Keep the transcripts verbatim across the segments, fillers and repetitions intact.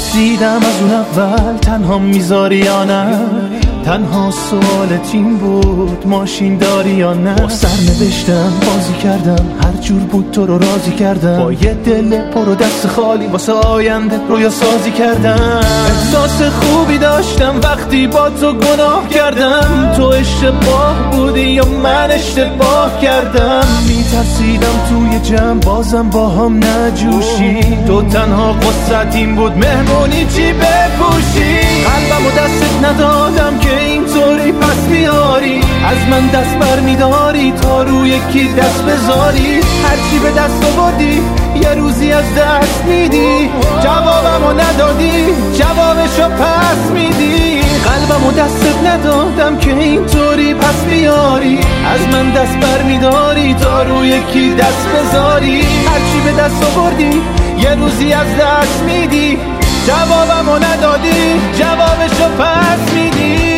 میترسیدم از اون اول تنها میذاری یا نه. تنها سوالت این بود ماشین داری یا نه. با سر نوشتم بازی کردم، هر جور بود تو رو راضی کردم. با یه دل پر و دست خالی واسه آینده رویا سازی کردم. احساس خوبی داشتم وقتی با تو گناه کردم. تو اشتباه بودی یا من اشتباه کردم. میترسیدم توی جمع بازم با هم نجوشی. تو تنها قصت این بود مهمونی چی بپوشی. قلبم و دستت ندادم که اینطوری پس بیاری. از من دست بر میداری تا روی کی دست بذاری. هرچی به دست آوردی یه روزی از دست میدی. جوابمو ندادی جوابشو پس میدی. قلبمو دستت ندادم که اینطوری پس بیاری. از من دست بر میداری تا روی کی دست بذاری. هرچی به دست آوردی یه روزی از دست میدی. جوابمو ندادی جوابشو پس میدی.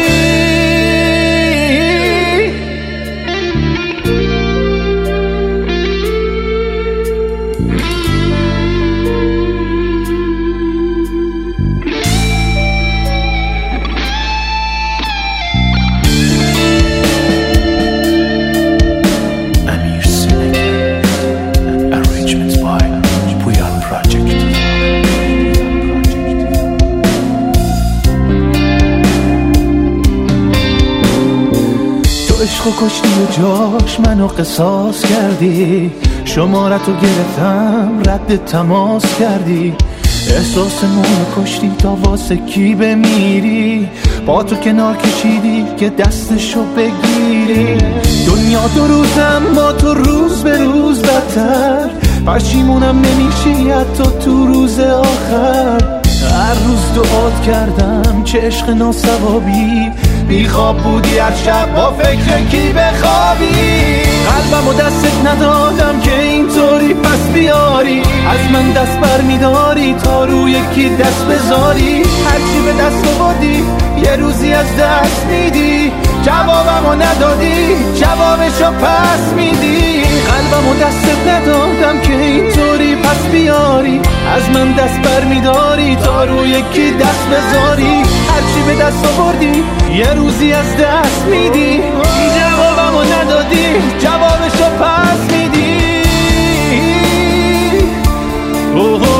عشقو کشتی و جاش منو قصاص کردی. شمارتو گرفتم رد تماس کردی. احساسمونو کشتی تا واسه کی بمیری. با تو کنار کشیدی که دستشو بگیری. دنیا دو روزم با تو روز به روز بدتر. پشیمونم نمیشی حتی تو روز آخر. هر روز دعات کردم چه عشق ناصوابی. بی خواب بودی هر شب با فکر کی بخوابی. قلبم و دستت ندادم که اینطوری پس بیاری. از من دست بر میداری تا روی کی دست بذاری. هرچی به دست آوردی یه روزی از دست میدی. جوابمو ندادی جوابشو پس میدی. قلبم و دستت ندادم که اینطوری پس بیاری. از من دست بر میداری تا روی کی دست بذاری. هرچی به دست آوردی یه روزی از دست میدی. جوابمو ندادی جوابشو پس میدی.